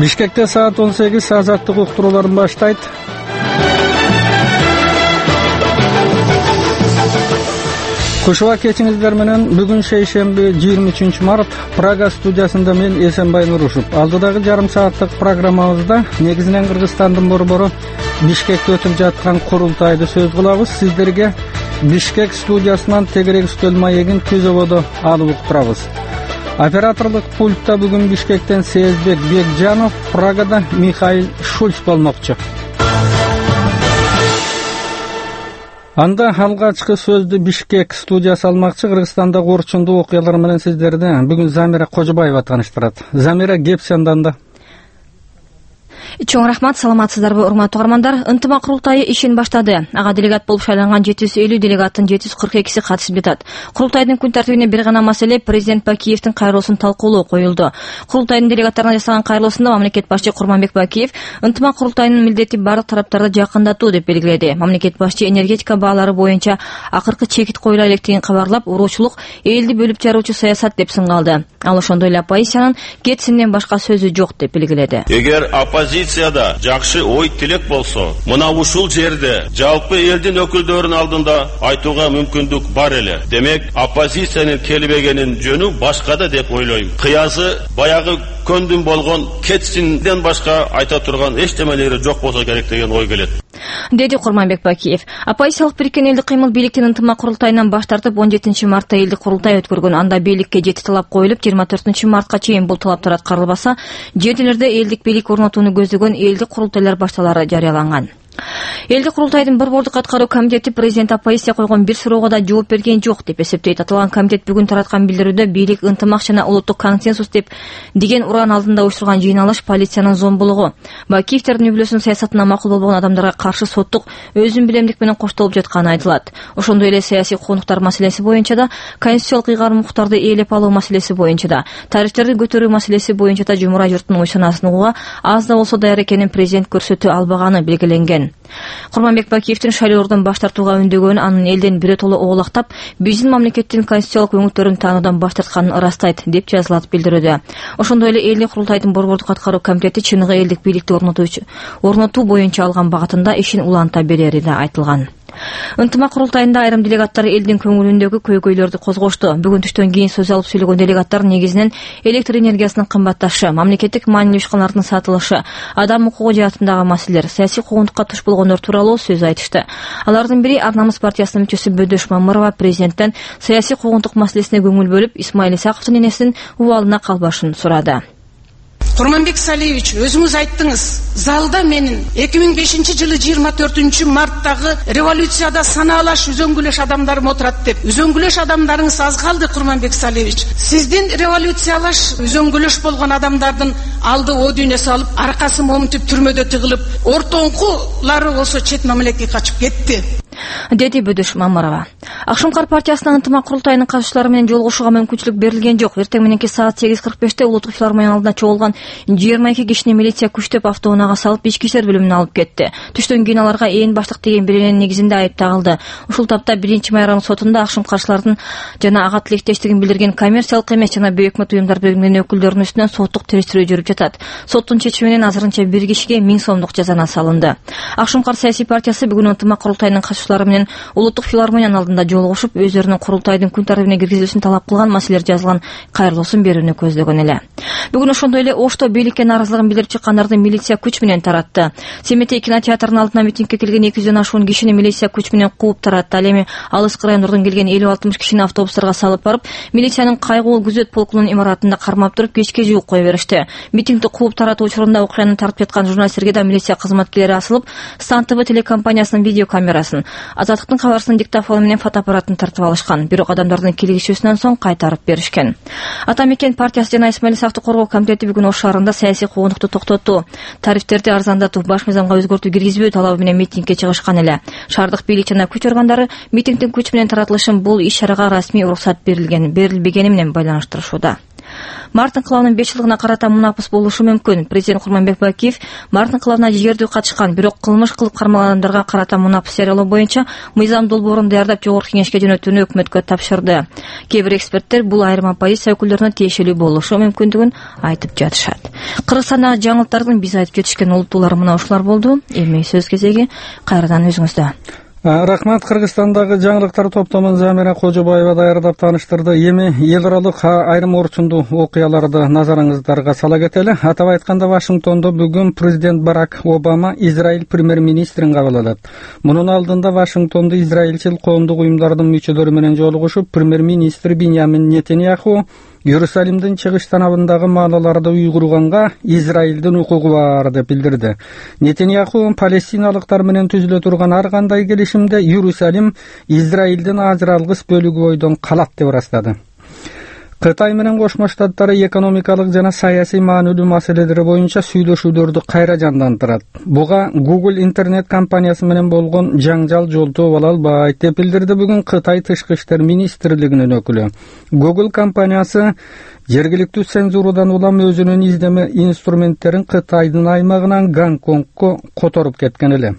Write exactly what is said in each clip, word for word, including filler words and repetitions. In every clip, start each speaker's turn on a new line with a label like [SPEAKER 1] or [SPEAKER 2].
[SPEAKER 1] Бишкекте саат он сегиз азаттык уктурууларын баштайт. Кушуа кечиңиздер менен бүгүн шейшемби жыйырма үчүнчү март Прага студиясында мен Эсенбай Нурушев. Алдыдагы жарым сааттык программабызда негизинен Кыргызстандын борбору Бишкекте өтүп жаткан курултайды сөз кылабыз. Сиздерге Бишкек студиясынан тегерек үстөл маегин түзөбөдө алып уктурабыз. Операторлук пультта бүгүн Бишкектен Сезбек Бекжанов, Прагада Михаил Шульц болмокчу. Анда алгачкы сөздү Бишкек студиясы алмакчы. Кыргызстандагы орчундуу окуялар менен сиздерди бүгүн Замира Кожобаева тааныштырат. Замира, кеп сенданда.
[SPEAKER 2] Чоң рахмат, саламатсыздарбы урматтуу угармандар. Ынтымак курултайы ишин баштады. Ага делегат болуп шайланган жети жүз элүү делегаттын жети жүз кырк экиси катышып жатат. Курултайдын күн тартибине бир гана маселе президент Бакиевдин кайрылуусун талкуулоо коюлду. Курултайдын делегаттарына жасаган кайрылуусунда мамлекет башчы Курманбек Бакиев ынтымак курултайынын милдети бардык тараптарды жакындатуу деп белгиледи. Мамлекет башчы энергетика баалары боюнча акыркы чекит коюла электигин кабарлап, уруучулук элди бөлүп жаруучу саясат деп сынгалды. Ал ошондой эле оппозициянын кетсинден башка сөзү жок деп белгиледи.
[SPEAKER 3] Эгер оппозицияда жакшы ой тилек болсо, мына ушул жерде жалпы элдин өкүлдөрүнүн алдында айтууга мүмкүндүк бар эле. Демек, оппозициянын келбегенин жөнү башкада деп ойлойм. Кыязы баягы көндүм болгон кетсинден башка айта турган эчтемелери жок болсо керек деген ой келет,
[SPEAKER 2] деди Курманбек Бакиев. Оппозициялык бириккен элдик кыймыл бийликтин ынтымак курултайынан баш тартып он жетинчи мартта элдик курултай өткөргөн. Анда бийликке жети талап коюлуп, жыйырма төртүнчү мартка чейин бул талаптар аткарылбаса, жерлерде элдик бийлик орнотууну көздөгөн элдик курултайлар башталары жарыяланган. Элдик курултайдын борбордук аткаруу комитети президент оппозиция койгон бир суроого да жооп берген жок деп эсептейт. Аталган комитет бүгүн тараткан билдирүүдө бийлик ынтымак жана улуттук консенсус деп деген уран алдында уюштурган жыйналыш полициянын зомбулугу, Бакиевтердин үбүлөсүн саясатына макул болбогон адамдарга каршы соттук өзүн билемдик менен коштолуп жатканы айтылат. Ошондой эле саясий куугунтуктар маселеси боюнча да, конституциялык ыйгарым укуктарды ээлеп алуу маселеси боюнча да, тарифтерди көтөрүү маселеси боюнча да жумура журттун ой санаасын угууга аз да болсо даяр экенин президент көрсөтө албаганы белгиленген. Курманбек Бакиевдин шайлоолордон баш тартууга үндөгөнү, анын элден биротоло оолактап, биздин мамлекеттин конституциялык өңүттөрүн таануудан баш тартканын ырастайт деп жазылат билдирүүдө. Ошондой эле элдик курултайдын борбордук аткаруу комитети чыныгы элдик бийликти орнотуу боюнча алган багытында ишин уланта берери да айтылган. Ынтымак курултайында айрым делегаттар элдин көңүлүндөгү көйгөйлөрдү козгошту. Бүгүн түштөн кийин сөз алып сүйлөгөн делегаттар негизинен электр энергиясынын кымбатташы, мамлекеттик маанилүү ишканалардын сатылышы, адам укугу жаатындагы маселелер, саясий куугунтукка туш болгондор тууралуу сөз айтышты. Алардын бири Ар намыс партиясынын мүчөсү Бөдөш Мамырова президенттен саясий куугунтук маселесине көңүл бөлүп, Исмаил Исаковдун энесинин убалына калбашын сурады.
[SPEAKER 4] Курманбек Салиевич, өзүңүз айттыңыз, залда менин эки миң бешинчи жылы жыйырма төртүнчү марттагы революцияда санаалаш үзөңгүлөш адамдарым отурат деп. Үзөңгүлөш адамдарыңыз аз калды, Курманбек Салиевич. Сиздин революциялаш үзөңгүлөш болгон адамдардын алды о дүйнө салып, аркасы момутуп түрмөдө тыгылып, ортоңкулары болсо чет мамлекетке качып кетти,
[SPEAKER 2] деди Бөдөш Мамырова. Акшумкар партиясынын ынтымак курултайынын катышчылары менен жолугушууга мүмкүнчүлүк берилген жок. Эртең мененки саат сегиз кырк беште улуттук филармония алдына чогулган жыйырма эки кишини милиция күчтөп автоунаага салып, ички иштер бөлүмүнө алып кетти. Түштөн кийин аларга ээн баштык деген берененин негизинде айып тагылды. Ушул тапта биринчи май районук сотунда акшумкарчылардын жана ага тилектештигин билдирген коммерциялык эмес жана бейөкмөт уюмдар бөлүмүнүн өкүлдөрүнүн үстүнөн соттук териштирүү жүрүп жатат. Соттун чечими менен азырынча бир кишиге миң сомдук жазана салынды. Акшумкар саясий партиясы бүгүн ынтымак курултайынын катышчылары менен улуттук филармониянын алдында жолугушуп, өздөрүнүн курултайдын күн тартибине киргизилишин талап кылган маселелер жазылган кайрылуусун берүүнү көздөгөн эле. Бүгүн ошондой эле Ошто бийликке нааразылыгын билдирип чыккандарды милиция күч менен таратты. Семетей кинотеатрынын алдына митингге келген эки жүздөн ашуун кишини милиция күч менен кууп таратты. Ал эми алыскы райондордон келген элүү алтымыш кишини автобустарга салып барып, милициянын кайгуу күзөт полкунун имаратында кармап туруп, кечке жууп кое беришти. Митингди кууп таратуу учурунда окуяны тартып жаткан журналисттерге да милиция кызматкерлери асылып, Стан ТВ телекомпаниясынын видеокамерасын, Азаттыктын кабарсынын диктофону менен фотоаппаратын тартып алышкан. Бирок адамдардын килигишүүсүнөн соң кайтарып беришкен. Ата мекен партиясы жана Исмаил Исаковду коргоо комитети бүгүн Ош шаарында саясий куугунтукту токтотту. Тарифтерди арзандатуу, баш мыйзамга өзгөртүү киргизбөө талабы менен митингге чыгышкан эле. Шаардык бийлик жана күч органдары митингдин күч менен таратылышын бул иш-чарага расмий уруксат берилген, берилбегени менен байланыштырышууда. Март инкылабынын беш жылдыгына карата мунапыс болушу мүмкүн. Президент Курманбек Бакиев Март инкылабына жигердүү катышкан, бирок кылмыш кылып кармалган адамдарга карата мунапыс жарыялоо боюнча мыйзам долбоорун даярдап Жогорку Кеңешке жөнөтүүнү өкмөткө тапшырды. Кээ бир эксперттер бул айрым оппозиция өкүлдөрүнө тиешелүү болушу мүмкүндүгүн айтып жатышат. Кыргызстандагы жаңылыктардын биз айтып кетишкен улуттуулары мына ушулар болду. Эми сөз кезеги кайрадан өзүңүздө.
[SPEAKER 1] Рахмат. Кыргызстандагы жаңылыктар топтомун Замира Кожобаева даярдап таныштырды. Эми эл аралык айрым орчундуу окуяларды назарыңыздарга сала кетели. Атап айтканда, Вашингтондо бүгүн президент Барак Обама Израиль премьер-министрин кабыл алат. Мунун алдында Вашингтондо израилчил коомдук уюмдардын мүчөлөрү менен жолугушуп, премьер-министр Биньямин Нетаньяху Иерусалимдин чыгыш танабындагы маалаларды уйгурганга Израилдин укугу бар деп билдирди. Нетаньяху палестиналыктар менен түзүлө турган ар кандай келишимде Иерусалим Израилдин ажыралгыс бөлүгү бойдон калат деп ырастады. Кытай менен Кошмо Штаттары экономикалык жана саясий маанилүү маселелери боюнча сүйлөшүүлөрдү кайра жандандырат. Буга Google интернет компаниясы менен болгон жаңжал жолтоо боло албайт деп билдирди бүгүн Кытай тышкы иштер министрлигинин өкүлү. Google компаниясы жергиликтүү цензурадан улам өзүнүн издеме инструменттерин Кытайдын аймагынан Гонконгко которуп кеткен эле.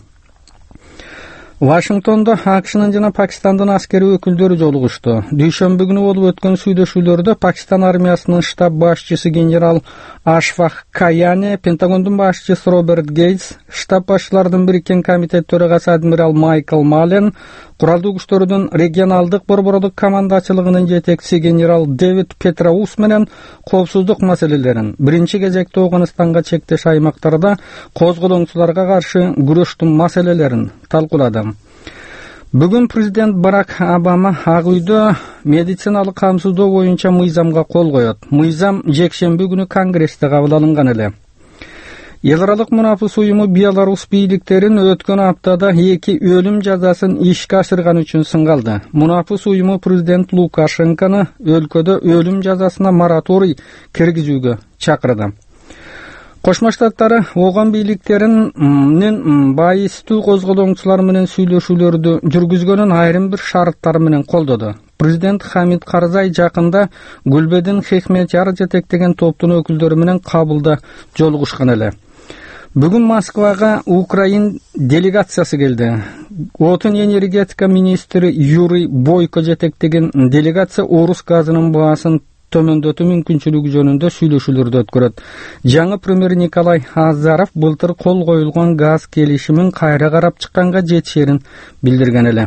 [SPEAKER 1] Вашингтондо АКШнын жана Пакистандын аскери өкүлдөрү жолугушту. Дүйшөмбү күнү болуп өткөн сүйлөшүүлөрдө Пакистан армиясынын штаб башчысы генерал Ашфак Каяне, Пентагондун башчысы Роберт Гейтс, штаб башчыларынын бириккен комитет төрагасы адмирал Майкл Мален, куралдуу күчтөрдүн регионалдык борбордук командачылыгынын жетекчиси генерал Дэвид Петраус менен коопсуздук маселелерин, биринчи кезекте Ауганыстанга чектеш аймактарда козголоңчуларга каршы күрөштүн маселелерин талкуулады. Бүгүн президент Барак Обама Ак үйдө медициналык камсыздоо боюнча мыйзамга кол коет. Мыйзам жекшемби күнү Конгрессте кабыл алынган эле. Эл аралык мунапыс уюму Беларусь бийликтерин өткөн аптада эки өлүм жазасын ишке ашырган үчүн сынгалды. Мунапыс уюму президент Лукашенкону өлкөдө өлүм жазасына мораторий киргизүүгө чакырды. Кошмо Штаттары ооган бийликтеринин байыстуу козголоңчулар менен сүйлөшүүлөрдү жүргүзгөнүн айрым бир шарттары менен колдоду. Президент Хамид Карзай жакында Гүлбедин Хикметяр жетектеген топтун өкүлдөрү менен Кабулда жолугушкан эле. Бүгүн Москвага Украин делегациясы келди. Отун энергетика министри Юрий Бойко жетектеген делегация орус газынын баасын төмөндөтүү мүмкүнчүлүгү жөнүндө сүйлөшүүлөрдү өткөрөт. Жаңы премьер Николай Азаров былтыр кол коюлган газ келишимин кайра карап чыкканга жетишерин билдирген эле.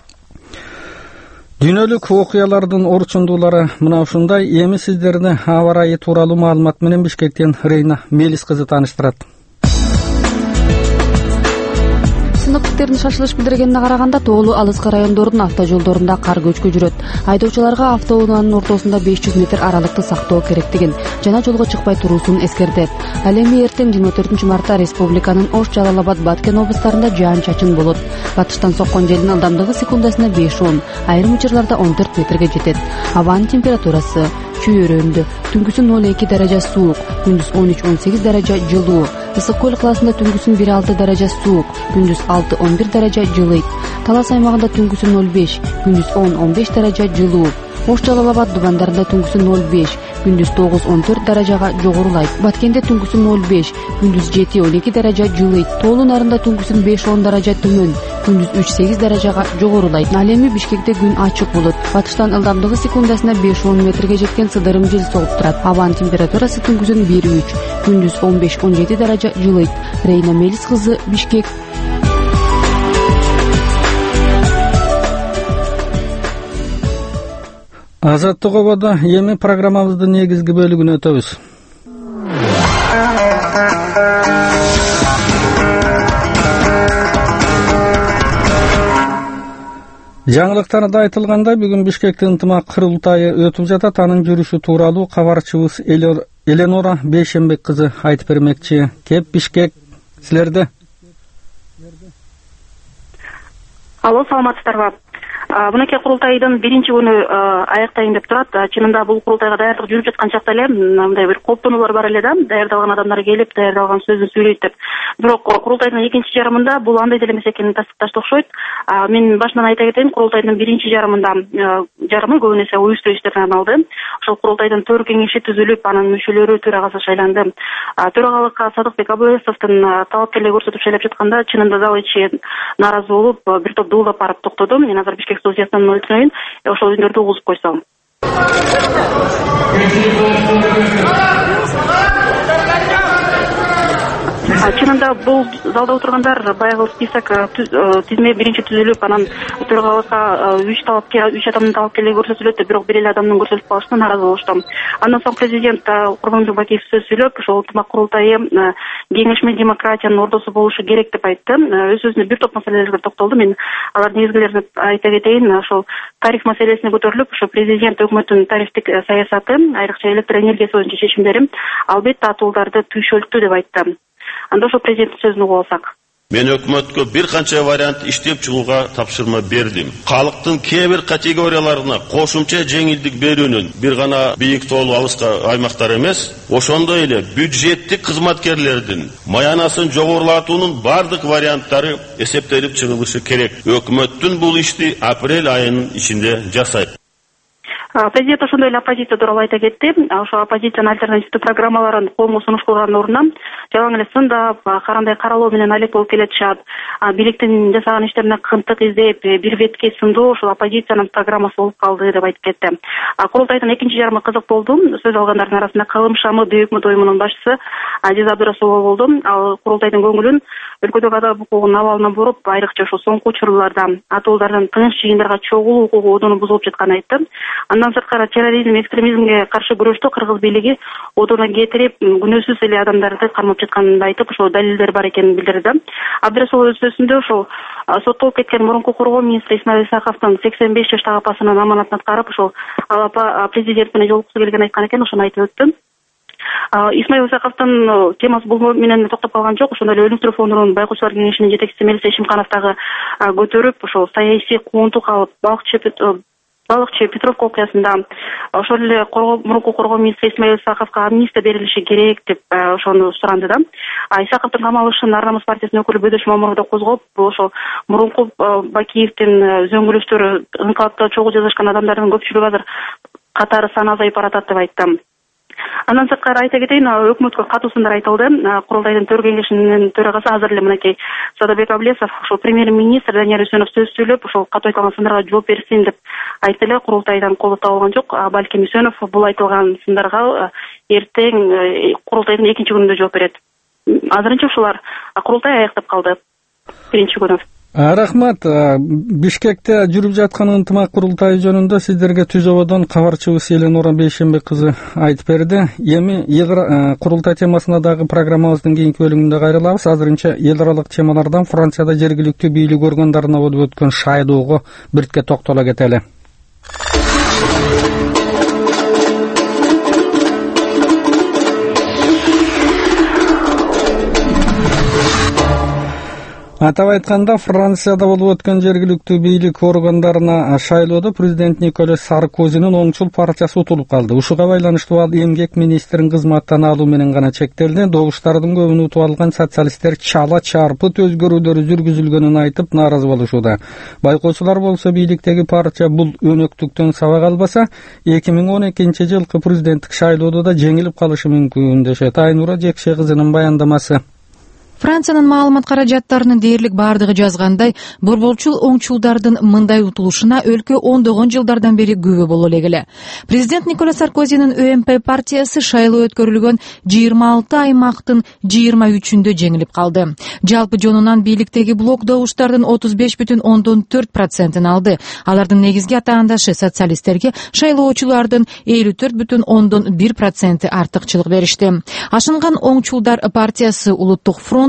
[SPEAKER 1] Дүйнөлүк окуялардын орчундуулары мына ушундай. Эми сиздерди аба ырайы тууралуу маалымат менен Бишкектен Рейна Мелис кызы тааныштырат.
[SPEAKER 5] Синоптиктердин шашылыш билдиргенине караганда, тоолуу алыскы райондордун автожолдорунда кар көчкү жүрөт. Айдоочуларга автоунаанын ортосунда беш жүз метр аралыкты сактоо керектигин жана жолго чыкпай туруусун эскертет. Ал эми эртең жыйырма төртүнчү мартта республиканын Ош, Жалал-Абад, Баткен облустарында жаан-чачын болот. Батыштан соккон желдин ылдамдыгы секундасына беш он, айрым учурларда он төрт метрге жетет. Абанын температурасы чүйөрөндө, түнкүсү ноль эки даража суук, күндүз он үч он сегиз даража жылуу. Ысык көл классында түнкүсүн бир алты даража суук, күндүз алты он бир даража жылыйт. Талас аймагында түнкүсү ноль беш, күндүз он он беш даража жылуу. Ош, Жалал-Абад дубандарында түнкүсү ноль беш, күндүз тогуз он төрт даражага жогорулайт. Баткенде түнкүсү ноль беш, күндүз жети он эки даража жылыйт. Тоолуу нарында түнкүсүн беш он даража төмөн, күндүз үч сегиз даражага жогорулайт. Ал эми Бишкекте күн ачык болот. Батыштан ылдамдыгы секундасына беш он метрге жеткен сыдырым жел соғып турат. Абанын температурасы түнкүсүн бир үч, күндүз он беш он жети даража жылыйт. Рейна Мелис кызы, Бишкек.
[SPEAKER 1] Азаттык ободо эми программабыздын негизги бөлүгүнө өтөбүз. Жаңылыктарда айтылгандай, бүгүн Бишкекте ынтымак курултайы өтүп жатат. Анын жүрүшү тууралуу кабарчыбыз Эленора Бейшенбек кызы айтып бермекчи. Кеп Бишкек, силерде.
[SPEAKER 6] Алло, саламатсыздарбы? Мынакей курултайдын биринчи күнү аяктайын деп турат. Чынында бул курултайга даярдык жүрүп жаткан чакта эле мындай бир кооптонуулар бар эле да. Даярдалган адамдар келип, даярдалган сөзүн сүйлөйт деп. Бирок курултайдын экинчи жарымында бул андай деле эмес экенин тастыкташты окшойт. Мен башынан айта кетейин, курултайдын биринчи жарымында жарымы көбүн эсе уюштуруу иштерине арналды. Ошол курултайдын төр кеңеши түзүлүп, анын мүчөлөрү төрагасы шайланды. Төрагалыкка Садыкбек Абылесовдун талапкерлик көрсөтүп шайлап жатканда чынында зал ичи нааразы болуп, бир топ дуулап барып токтоду. Мен азыр Бишкек студиясынан өтүнөйүн, ошол үндөрдү угузуп койсом. Чынында бул залда отургандар баягы список тизме биринчи түзүлүп, анан төрагалыкка үч талапкер, үч адамдын талапкерлиги көрсөтүлөт, бирок бир эле адамдын көрсөтүлүп калышына нааразы болушту. Андан соң президент Курманбек Бакиев сөз сүйлөп, ошол ынтымак курултайы кеңешме демократиянын ордосу болушу керек деп айтты. Өз өзүнө бир топ маселелерге токтолду. Мен алардын негизгилерин айта кетейин. Ошол тариф маселесине көтөрүлүп, ошо президент өкмөттүн тарифтик саясаты, айрыкча электр энергиясы боюнча чечимдери албетте атуулдарды түйшөлттү деп айтты. Анда ошо президенттин сөзүн угуп алсак.
[SPEAKER 3] Мен өкмөткө бир канча вариант иштеп чыгууга тапшырма бердим. Калктын кээ бир категорияларына кошумча жеңилдик берүүнүн бир гана бийик тоолуу алыска аймактар эмес, ошондой эле бюджеттик кызматкерлердин маянасын жогорулатуунун бардык варианттары эсептелип чыгылышы керек. Өкмөттүн бул ишти апрель айынын ичинде жасайт.
[SPEAKER 6] Президент ошондой эле оппозиция тууралуу айта кетти. Ошо оппозициянын альтернативдүү программаларын колмо сунуш кылгандын ордуна жалаң эле сындап, карандай каралоо менен алек болуп келатышат. Бийликтин жасаган иштерине кынтык издеп, бир бетке сындоо ошол оппозициянын программасы болуп калды деп айтып кетти. Курултайдын экинчи жарымы кызык болду. Сөз алгандардын арасында Калым Шамы Өкмөт уюмунун башчысы Азиз Абдырасулова болду. Ал курултайдын көңүлүн өлкөдөгү адам укугунун абалына буруп, айрыкча ошо соңку учурларда атуулдардын тынч жыйындарга чогулуу укугу одону бузулуп жатканын айтты. Андан сырткары терроризм, экстремизмге каршы күрөштө кыргыз бийлиги одоно кетирип, күнөөсүз эле адамдарды кармап жатканын айтып, ошол далилдер бар экенин билдирди. Абдрасулов өз сөзүндө ошол соттолуп кеткен мурунку коргоо министри Исмаил Исаковдун сексен беш жаштагы апасынын аманатын аткарып, ошол ал апа президент менен жолуккусу келгенин айткан экен, ошону айтып өттү. Исмаил Исаковдун темасы бул менен токтоп калган жок. Ошондой эле Өлүмтүрүү фондунун байкоочулар кеңешинин жетекчиси Мелис Эшимканов дагы көтөрүп, ошол саясий кууунтук алып, балыкчы Балыкчы Петровка окуясында ошол эле мурунку коргоо министри Исмаил Исаковго амнистия берилиши керек деп ошону суранды да. Исаковдун камалышын Ар намыс партиясынын өкүлү Бөдөш Мамуров да козгоп, ошол мурунку Бакиевдин зөңгүлөштөрү ыңкалапта чогуу жазышкан адамдардын көпчүлүгү азыр катары саны азайып баратат деп айтты. Андан сырткары айта кетейин, өкмөткө катуу сындар айтылды. Курултайдын төр кеңешинин төрагасы азыр эле мынакей Садыкбек Абылесов ошол премьер-министр Данияр Үсөнов сөз сүйлөп, ошол катуу айтылган сындарга жооп берсин деп айтты эле. Курултайдан колу табылган жок. Балким Үсөнов бул айтылган сындарга эртең курултайдын экинчи күнүндө жооп берет. Азырынча ушулар курултай аяктап калды биринчи күнү.
[SPEAKER 1] Рахмат. Бишкекте жүрүп жаткан ынтымак курултайы жөнүндө сиздерге Түзөбөдөн кабарчыбыз Эленора Бейшембек кызы айтып берди. Эми курултай темасына дагы программабыздын кийинки бөлүмүндө кайрылабыз. Азырынча эл аралык темалардан Францияда жергиликтүү бийлик органдарына болуп өткөн шайлоого биртке токтоло кетели. Атап айтканда, Францияда болуп өткөн жергиликтүү бийлик органдарына шайлоодо президент Николас Саркозинин оңчул партиясы утулуп калды. Ушуга байланыштуу ал эмгек министрин кызматтан алуу менен гана чектелди. Добуштардын көбүн утуп алган социалисттер чала чарпыт өзгөрүүлөр жүргүзүлгөнүн айтып нааразы болушууда. Байкоочулар болсо бийликтеги партия бул өнөктүктөн сабак албаса, эки миң он экинчи жылкы президенттик шайлоодо да жеңилип калышы мүмкүн дешет. Айнура Жекше кызынын баяндамасы.
[SPEAKER 7] Франциянын маалымат каражаттарынын дээрлик бардыгы жазгандай, борборчул оңчулдардын мындай утулушуна өлкө ондогон жылдардан бери күбө боло элек. Президент Николас Саркозинин О М П партиясы шайлоо өткөрүлгөн жыйырма алты аймактын жыйырма үчүндө жеңилип калды. Жалпы жонунан бийликтеги блок добуштардын отуз беш бүтүн ондон төрт процентин алды. Алардын негизги атаандашы социалисттерге шайлоочулардын элүү төрт бүтүн ондон бир проценти артыкчылык беришти. Ашынган оңчулдар партиясы Улуттук фронт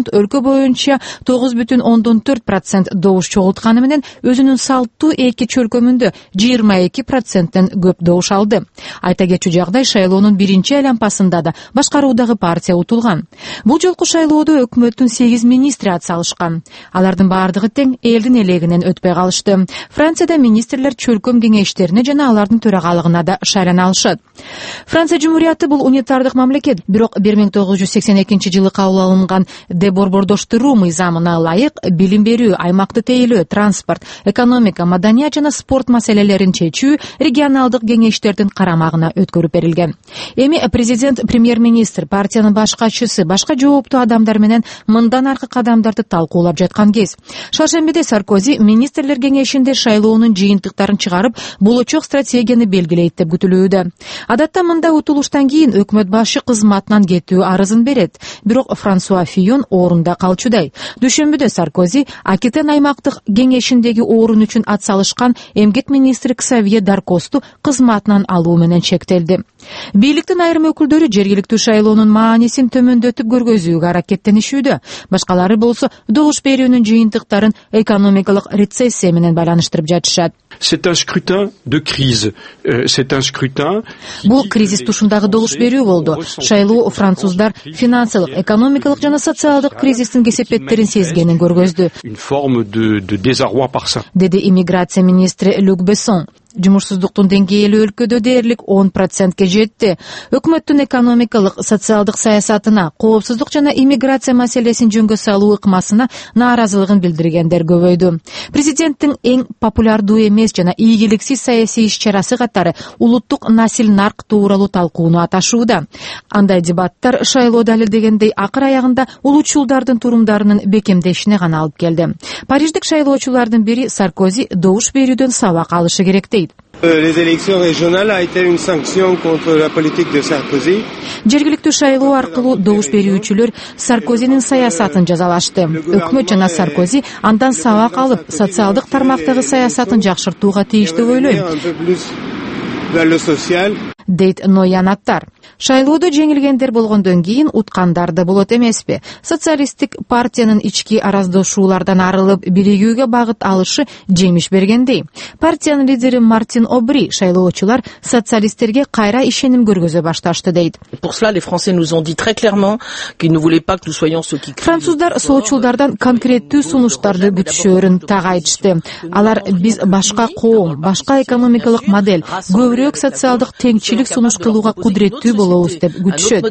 [SPEAKER 7] фронт өлкө боюнча тогуз бүтүн ондон төрт процент добуш чогултканы менен өзүнүн салттуу эки чөлкөмүндө жыйырма эки проценттен көп добуш алды. Айта кетчү жагдай, шайлоонун биринчи айлампасында да башкаруудагы партия утулган. Бул жолку шайлоодо өкмөттүн сегиз министри ат салышкан. Алардын баардыгы тең элдин элегинен өтпөй калышты. Францияда министрлер чөлкөм кеңештерине жана алардын төрагалыгына да шайлана алышат. Франция Жумурияты бул унитардык мамлекет, бирок бир миң тогуз жүз сексен экинчи жылы кабыл алынган деборбордоштуруу мыйзамына ылайык билим берүү, аймакты тейлөө, транспорт, экономика, маданият жана спорт маселелерин чечүү регионалдык кеңештердин карамагына өткөрүп берилген. Эми президент, премьер-министр, партиянын баш катчысы, башка жооптуу адамдар менен мындан аркы кадамдарды талкуулап жаткан кез. Шаршембиде Саркози министрлер кеңешинде шайлоонун жыйынтыктарын чыгарып, болочок стратегияны белгилейт деп күтүлүүдө. Адатта мындай утулуштан кийин өкмөт башы кызматынан кетүү арызын берет, бирок Франсуа Фийон орунда калчудай. Дүйшөмбүдө Саркози Акитен аймактык кеңешиндеги орун үчүн ат салышкан эмгек министри Ксавье Даркосту кызматынан алуу менен чектелди. Бийликтин айрым өкүлдөрү жергиликтүү шайлоонун маанисин төмөндөтүп көргөзүүгө аракеттенишүүдө. Башкалары болсо добуш берүүнүн жыйынтыктарын экономикалык рецессия менен байланыштырып жатышат.
[SPEAKER 8] C'est un scrutin de crise. C'est un scrutin.
[SPEAKER 7] Бул кризис тушундагы добуш берүү болду. Шайлоо француздар финансылык, экономикалык жана социалдык кризистин кесепеттерин сезгенин көргөздү.
[SPEAKER 8] Une forme de de désarroi par ça.
[SPEAKER 7] Деди иммиграция министри Люк Бессон. Жумушсуздуктун деңгээли өлкөдө дээрлик он процентке жетти. Өкмөттүн экономикалык, социалдык саясатына, коопсуздук жана иммиграция маселесин жөнгө салуу ыкмасына нааразылыгын билдиргендер көбөйдү. Президенттин эң популярдуу эмес жана ийгиликсиз саясий иш-чарасы катары улуттук насил нарк тууралуу талкууну аташууда. Андай дебаттар шайлоо далилдегендей акыр аягында улуучулдардын турумдарынын бекемдешине гана алып келди. Париждик шайлоочулардын бири Саркози добуш берүүдөн сабак алышы керек дейт.
[SPEAKER 9] Les élections régionales a été une sanction contre la politique de Sarkozy.
[SPEAKER 7] Жергиликтүү шайлоо аркылуу добуш берүүчүлөр Саркозинин саясатын жазалашты. Өкмөт жана Саркози андан сабак алып, социалдык тармактагы саясатын жакшыртууга тийиштүү ойлойм, дейт ноянаттар. Шайлоодо жеңилгендер болгондон кийин уткандар да болот эмеспи? Социалисттик партиянын ички араздашуулардан арылып, биригүүгө багыт алышы жемиш бергендей. Партиянын лидери Мартин Обри шайлоочулар социалисттерге кайра ишеним көргөзө башташты дейт. Француздар соочулдардан конкреттүү сунуштарды күтүшөөрүн так айтышты. Алар биз башка коом, башка экономикалык модель, көбүрөөк социалдык теңчилик сунуш кылууга кудуреттүү болобуз деп күтүшөт.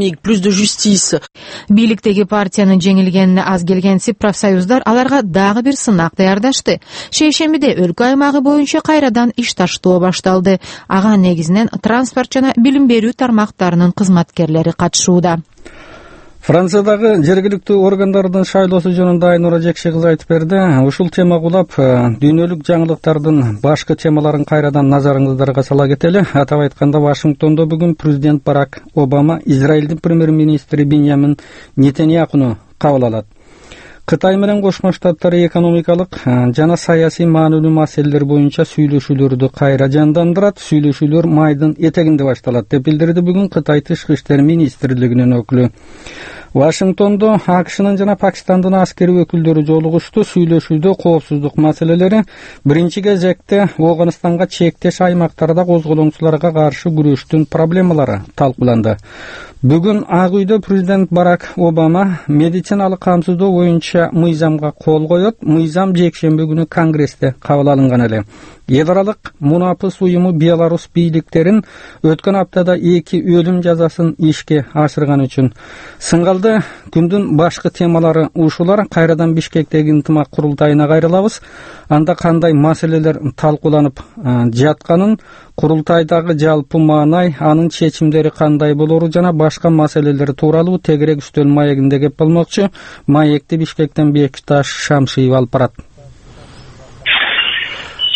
[SPEAKER 7] Бийликтеги партиянын жеңилгенине аз келгенсип профсоюздар аларга дагы бир сынак даярдашты. Шейшембиде өлкө аймагы боюнча кайрадан иш таштоо башталды. Ага негизинен транспорт жана билим берүү тармактарынын кызматкерлери катышууда.
[SPEAKER 1] Франциядагы жергиликтүү органдардын шайлоосу жөнүндө Айнура Жекши кызы айтып берди. Ушул тема кулап, дүйнөлүк жаңылыктардын башкы темаларын кайрадан назарыңыздарга сала кетели. Атап айтканда, Вашингтондо бүгүн президент Барак Обама Израилдин премьер-министри Биньямин Нетаньяхуну кабыл алат. Кытай менен Кошмо Штаттар экономикалык жана саясий маанилүү маселелер боюнча сүйлөшүүлөрдү кайра жандандырат. Сүйлөшүүлөр майдын этегинде башталат деп билдирди бүгүн Кытай Тышкы иштер министрлигинин өкүлү. Вашингтондо АКШнын жана Пакистандын аскери өкүлдөрү жолугушту. Сүйлөшүүдө коопсуздук маселелери, биринчи кезекте Ооганстанга чектеш аймактарда козголоңчуларга каршы күрөштүн проблемалары талкууланды. Бүгүн Ак үйдө президент Барак Обама медициналык камсыздоо боюнча мыйзамга кол коет. Мыйзам жекшемби күнү Конгрессте кабыл алынган эле. Эл аралык мунапыс уюму Беларусь бийликтерин өткөн аптада эки өлүм жазасын ишке ашырган үчүн сыңгалды. Күндүн башкы темалары ушулар. Кайрадан Бишкектеги ынтымак курултайына кайрылабыз. Анда кандай маселелер талкууланып жатканын, курултайдагы жалпы маанай, анын чечимдери кандай болору жана башка маселелер тууралуу тегерек үстөл маегинде кеп болмокчу. Маекти Бишкектен Бекташ Шамшиев алып барат.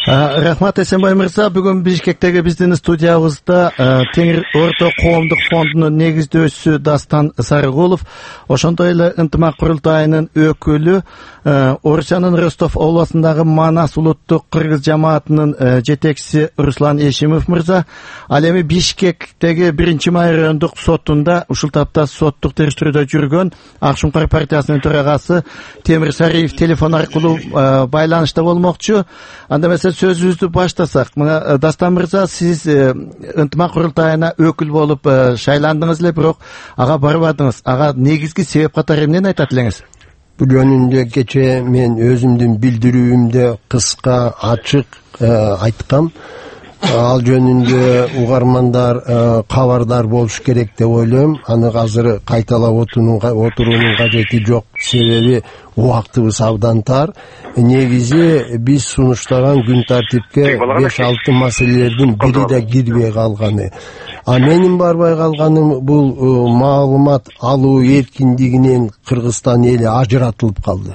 [SPEAKER 10] Рахмат Эсенбай мырза, бүгүн Бишкектеги биздин студиябызда Теңир Орто коомдук фондунун негиздөөчүсү Дастан Сарыгулов, ошондой эле ынтымак курултайынын өкүлү, Орусиянын Ростов областындагы Манас улуттук кыргыз жамаатынын жетекчиси Руслан Эшимов мырза, ал эми Бишкектеги биринчи май райондук сотунда ушул тапта соттук териштирүүдө жүргөн Ак Шуңкар партиясынын төрагасы Темир Сариев телефон аркылуу байланышта болмокчу. Анда эмесе сөзүбүздү баштасак, мына Дастан мырза, сиз ынтымак курултайына өкүл болуп шайландыңыз эле, бирок ага барбадыңыз. Ага негизги себеп катары эмнени айтат элеңиз?
[SPEAKER 11] Бул жөнүндө кечээ мен өзүмдүн билдирүүмдө кыска, ачык айткам. Ал жөнүндө угармандар кабардар болуш керек деп ойлойм. Аны азыр кайталап отуруунун кажети жок, себеби убактыбыз абдан тар. Негизи биз сунуштаган күн тартипке беш алты маселелердин бири да кирбей калганы. А менин барбай калганым бул маалымат алуу эркиндигинен Кыргызстан эли ажыратылып калды.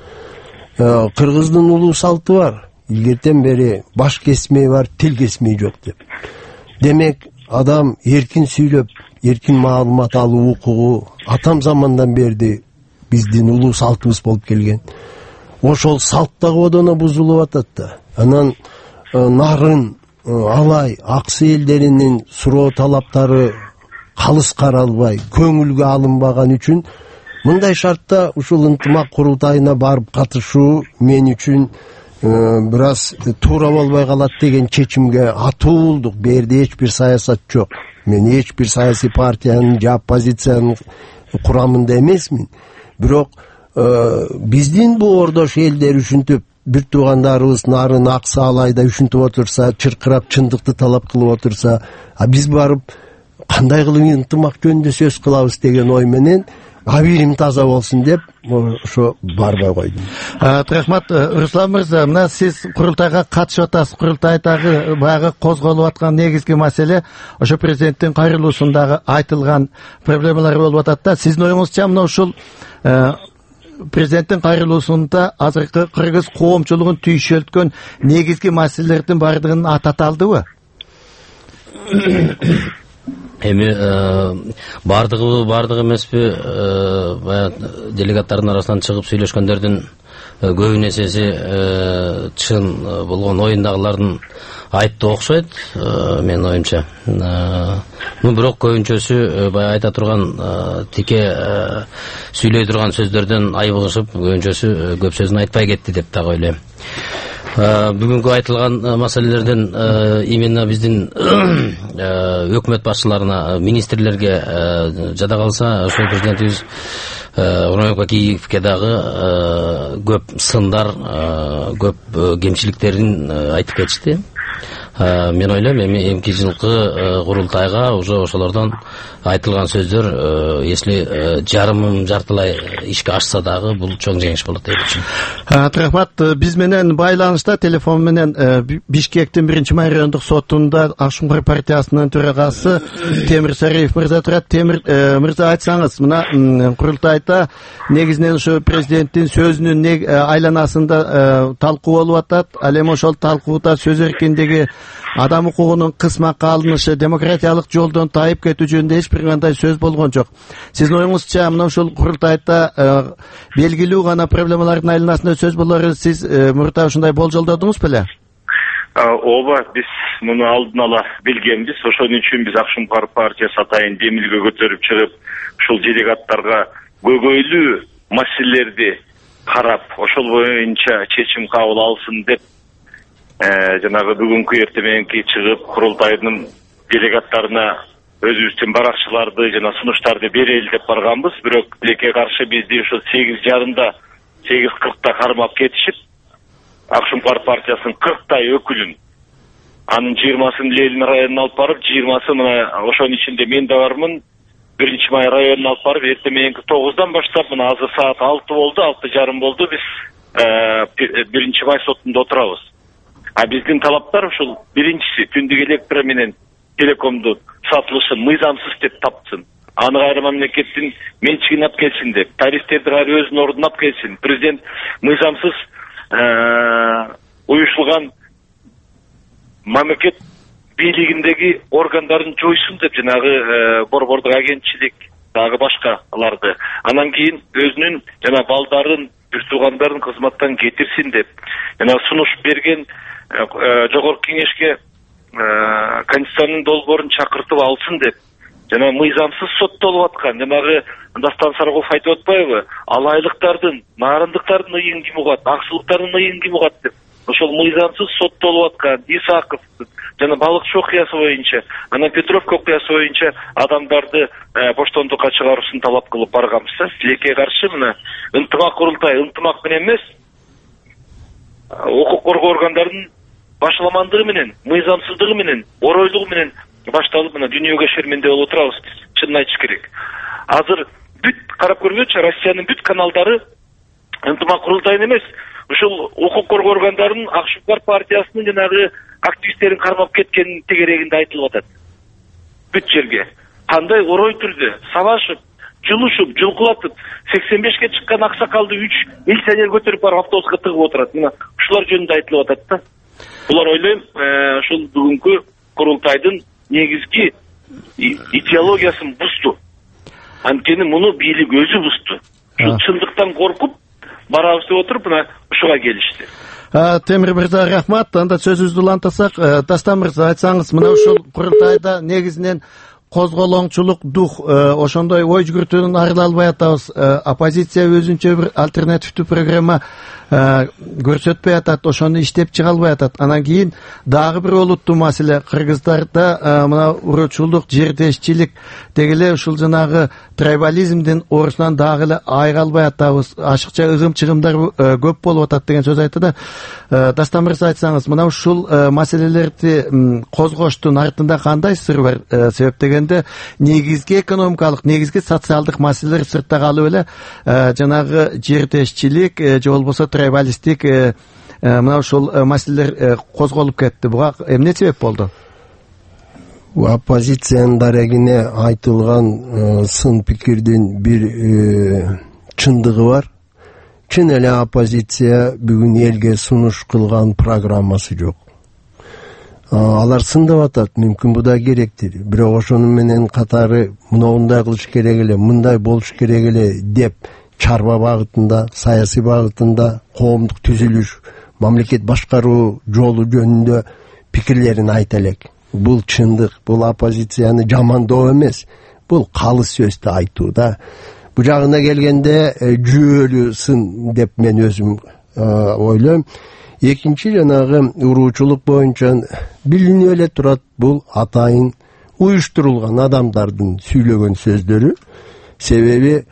[SPEAKER 11] Кыргыздын улуу салты бар. Илгертен бери баш кесмей бар, тил кесмей жок деп. Демек, адам эркин сүйлөп, эркин маалымат алуу укугу атам замандан берди биздин улуу салтыбыз болуп келген. Ошол салт дагы одоно бузулуп атат да. Анан нарын, алай, аксы элдеринин суроо талаптары калыс каралбай, көңүлгө алынбаган үчүн мындай шартта ушул ынтымак курултайына барып катышуу мен үчүн бир аз туура болбой калат деген чечимге атуу болдук. Бу жерде эч бир саясат жок. Мен эч бир саясий партиянын же оппозициянын курамында эмесмин. Бирок биздин бу ордош элдер ушинтип бир туугандарыбыз нарын, аксы, алайда ушинтип отурса, чыркырап чындыкты талап кылып отурса, а биз барып кандай кылып ынтымак жөнүндө сөз кылабыз деген ой менен абийирим таза болсун деп ошо барбай койдум.
[SPEAKER 10] Рахмат Руслан мырза, мына сиз курултайга катышып атасыз. Курултайдагы баягы козголуп аткан негизги маселе ошо президенттин кайрылуусундагы айтылган проблемалар болуп атат да. Сиздин оюңузча мына ушул президенттин кайрылуусунда азыркы кыргыз коомчулугун түйшөлткөн негизги маселелердин бардыгын атата алдыбы?
[SPEAKER 12] Эми бардыгы бардыгы эмеспи, баягы делегаттардын арасынан чыгып сүйлөшкөндөрдүн көбүн эсеси чын болгон оюндагылардын айтты окшойт, менин оюмча. Ну бирок көбүнчөсү баягы айта турган тике сүйлөй турган сөздөрдөн айбыгышып, көбүнчөсү көп сөзүн айтпай кетти деп дагы ойлойм. Бүгүнкү айтылган маселелерден именно биздин өкмөт башчыларына, министрлерге жада калса, ошол президентибиз Курманбек Бакиевке дагы көп сындар, көп кемчиликтерин айтып кетишти. Мен ойлойм, эми эмки жылкы курултайга уже ошолордон айтылган сөздөр, если жарымын жартылай ишке ашса дагы, бул чоң жеңиш болот деп ойлойм.
[SPEAKER 10] Рахмат, биз менен байланышта телефон менен Бишкектин биринчи май райондук сотунда Ак Шуңкар партиясынын төрагасы Темир Сариев мырза турат. Темир мырза, айтсаңыз, мына курултайда негизинен ошо президенттин сөзүнүн айланасында талкуу болуп атат. Ал эми ошол талкууда сөз эркиндиги, адам укугунун кысмакка алынышы, демократиялык жолдон тайып кетүү жөнүндө эч бир кандай сөз болгон жок. Сиздин оюңузча мына ушул курултайда белгилүү гана проблемалардын айланасында сөз болору сиз мурда ушундай болжолдодуңуз беле?
[SPEAKER 13] Ооба, биз муну алдын ала билгенбиз. Ошон үчүн биз Ак Шуңкар партиясы атайын демилге көтөрүп чыгып, ушул делегаттарга көйгөйлүү маселелерди карап, ошол боюнча чечим кабыл алсын деп жанагы бүгүнкү эртең чыгып курултайдын делегаттарына өзүбүздүн баракчыларды жана сунуштарды берели деп барганбыз. Бирок тилекке каршы бизди ошо сегиз жарымда, сегиз кыркта кармап кетишип, Ак Шуңкар партиясынын кырктай өкүлүн, анын жыйырмасын Ленин районуна алып барып, жыйырмасы мына ошонун ичинде мен да бармын, биринчи май районуна алып барып, эртең тогуздан баштап мына азыр саат алты болду, алты жарым болду, биз биринчи май сотунда отурабыз. А биздин талаптар ушул биринчиси түндүк электр менен телекомдун сатылышын мыйзамсыз деп тапсын. Аны кайра мамлекеттин менчигине алып келсин деп, тарифтерди кайра өзүнүн ордуна алып келсин. Президент мыйзамсыз уюшулган мамлекет бийлигиндеги органдарын жойсун деп жанагы борбордук агентчилик дагы башкаларды, анан кийин өзүнүн жана балдарын, бир туугандарын кызматтан кетирсин деп жана сунуш берген жогорку кеңешке Конституциянын долбоорун чакыртып алсын деп жана мыйзамсыз соттолуп аткан жанагы Дастан Сарыгулов айтып атпайбы, алайлыктардын, нарындыктардын ыйын ким угат, аксылыктардын ыйын ким угат деп. Ошол мыйзамсыз соттолуп аткан Исаков жана Балыкчы окуясы боюнча, анан Петровка окуясы боюнча адамдарды боштондукка чыгаруусын талап кылып барганбыз. Тилекке каршы мына ынтымак курултай ынтымак менен эмес, укук коргоо органдарынын башаламандыгы менен, мыйзамсыздыгы менен, оройлугу менен башталып мына дүйнөгө шерменде болуп турабыз. Чынын айтыш керек. Азыр бүт карап көргөнчө Россиянын бүт каналдары ынтымак курултайын эмес, ушул укук коргоо органдарынын Ак Шуңкар партиясынын жанагы активисттерин кармап кеткенин тегерегинде айтылып атат. Бүт жерге кандай орой түрдө сабашып, жулушуп, жулкулатып, сексен бешке чыккан аксакалды үч милиционер көтөрүп барып автобуска тыгып отурат. Мына ушулар жөнүндө айтылып атат да. Булар ойлойм, ушул бүгүнкү курултайдын негизги идеологиясын бузду. Анткени муну бийлик өзү бузду. Ушул чындыктан коркуп барабыз деп отуруп мына ушуга келишти.
[SPEAKER 10] Темир мырза, рахмат. Анда сөзүбүздү улантасак, Дастан мырза, айтсаңыз, мына ушул курултайда негизинен козголоңчулук дух, ошондой ой жүгүртүүнүн арыла албай атабыз. Оппозиция өзүнчө бир альтернативдүү программа көрсөтпөй атат, ошону иштеп чыга албай атат. Анан кийин дагы бир олуттуу маселе, кыргыздарда мына урушчулдук, жердешчилик дегеле ушул жанагы трайбализмдин оорусунан дагы эле айыга албай атабыз. Ашыкча ыгым-чыгымдар көп болуп атат деген сөз айтты да. Дастан мырза, айтсаңыз, мына ушул маселелерди козгоштун артында кандай сыр бар? Себеп дегенде негизги экономикалык, негизги социалдык маселелер сыртта калып эле жанагы жердешчилик же болбосо трайбалистик мына ушул маселелер козголуп кетти. Буга эмне себеп болду?
[SPEAKER 11] Оппозициянын дарегине айтылган сын пикирдин бир чындыгы бар. Чын эле оппозиция бүгүн элге сунуш кылган программасы жок. Алар сындап атат, мүмкүн бу да керектир. Бирок ошонун менен катары мындай кылыш керек эле, мындай болуш керек эле деп чарба багытында, саясий багытында, коомдук түзүлүш, мамлекет башкаруу жолу жөнүндө пикирлерин айта элек. Бул чындык, бул оппозицияны жамандоо эмес, бул калыс сөздү айтуу да. Бу жагына келгенде жүйөлүү сын деп мен өзүм ойлойм. Экинчи жанагы уруучулук боюнча билинип эле турат, бул атайын уюштурулган адамдардын сүйлөгөн сөздөрү. Себеби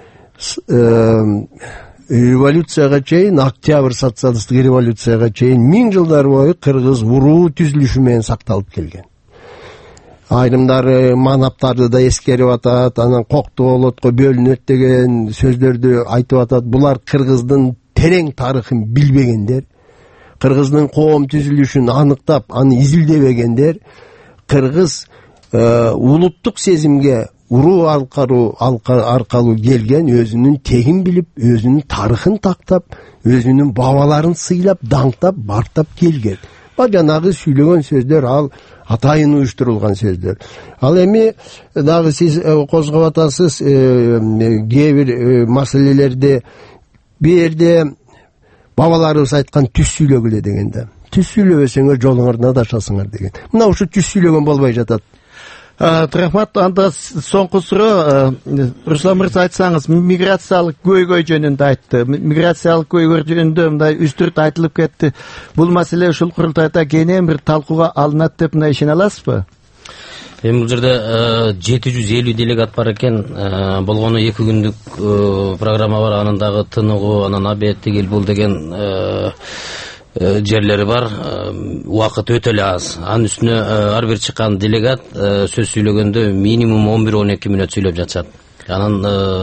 [SPEAKER 11] революцияга чейин, октябрь социалисттик революцияга чейин миң жылдар бою кыргыз уруу түзүлүшү менен сакталып келген. Айрымдары манаптарды да эскерип атат, анан кокту болотко бөлүнөт деген сөздөрдү айтып атат. Булар кыргыздын терең тарыхын билбегендер, кыргыздын коом түзүлүшүн аныктап, аны изилдебегендер, кыргыз улуттук сезимге уруу аркылуу келген, өзүнүн тегин билип, өзүнүн тарыхын тактап, өзүнүн бабаларын сыйлап, даңктап, бартап келген. Ба жанагы сүйлөгөн сөздөр ал атайын уюштурулган сөздөр. Ал эми дагы сиз козгоп атасыз кээ бир маселелерди, бир жерде бабаларыбыз айткан түз сүйлөгүлө дегенде. Түз сүйлөбөсөңөр жолуңардан адашасыңар деген. Мына ушу түз сүйлөгөн болбой жатат. Рахмат. Анда соңку суроо, Руслан мырза, айтсаңыз, миграциялык көйгөй жөнүндө айтты. Миграциялык көйгөй жөнүндө мындай үстүрт айтылып кетти. Бул маселе ушул курултайда кенен бир талкууга алынат деп мына ишене аласызбы?
[SPEAKER 12] Эми бул жерде жети жүз элүү делегат бар экен. Болгону эки күндүк программа бар, анын дагы тыныгуу, анан обед тигил бул деген жерлери бар. Убакыт өтө эле аз. Анын үстүнө ар бир чыккан делегат сөз сүйлөгөндө минимум он бир он эки мүнөт сүйлөп жатышат. Анан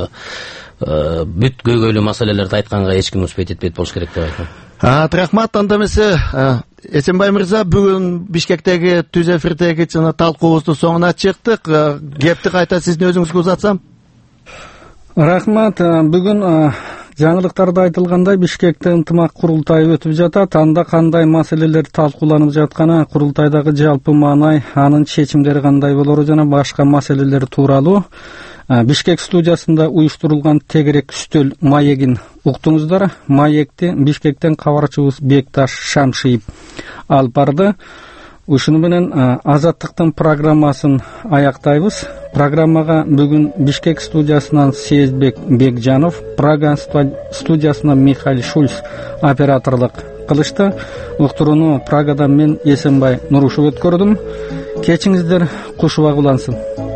[SPEAKER 12] бүт көйгөйлүү маселелерди айтканга эч ким успеть этпейт болуш керек деп айтам.
[SPEAKER 10] Рахмат. Анда эмесе Эсенбай мырза, бүгүн Бишкектеги түз эфирдеги жана талкуубуздун соңуна чыктык. Кепти кайта сиздин өзүңүзгө узатсам.
[SPEAKER 1] Рахмат. Бүгүн жаңылыктарда айтылгандай, Бишкекте ынтымак курултайы өтүп жатат. Анда кандай маселелер талкууланып жатканы, курултайдагы жалпы маанай, анын чечимдери кандай болору жана башка маселелер тууралуу Бишкек студиясында уюштурулган тегерек үстөл маегин уктуңуздар. Маекти Бишкектен кабарчыбыз Бекташ Шамшиев алып барды. Ушуну менен Азаттыктын программасын аяктайбыз. Программага бүгүн Бишкек студиясынан Сезбек Бекжанов, Прага студиясынан Михаил Шульц операторлук кылышты. Уктурууну Прагадан мен Эсенбай Нурушев өткөрдүм. Кечиңиздер куш убак улансын.